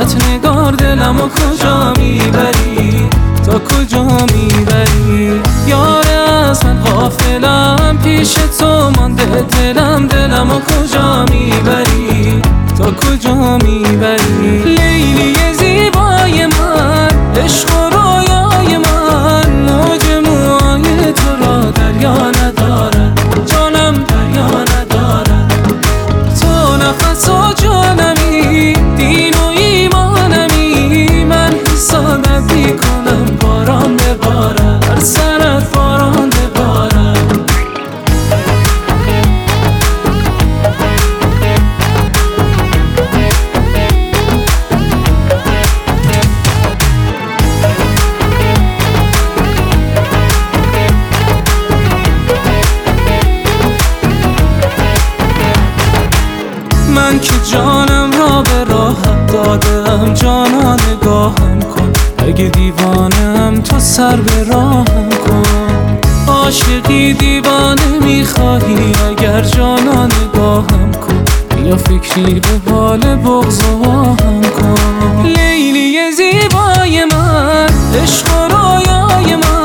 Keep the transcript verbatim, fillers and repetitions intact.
چشمات نگار دلمو کجا میبری، تا کجا میبری؟ یاره از من غافلم، پیش تو مانده دلم، دلمو کجا میبری، تا کجا میبری؟ لیلی زیبای من، عشق و رویای من، موج موهای تو را دریا نداره، جانم دریا نداره. تو نفس و جانمی، دین و ایمانمی، من حسادت میکنم باران بباره، هر سرت باران بباره. من که جانم را به راحت دادم، جانا نگاهم کن، اگه دیوانم تو سر به راهم کن. عاشقی دیوانه میخواهی، اگر جانا نگاهم کن، یا فکری به حال بغض و آهم کن. لیلی زیبای من، عشق و رویای من،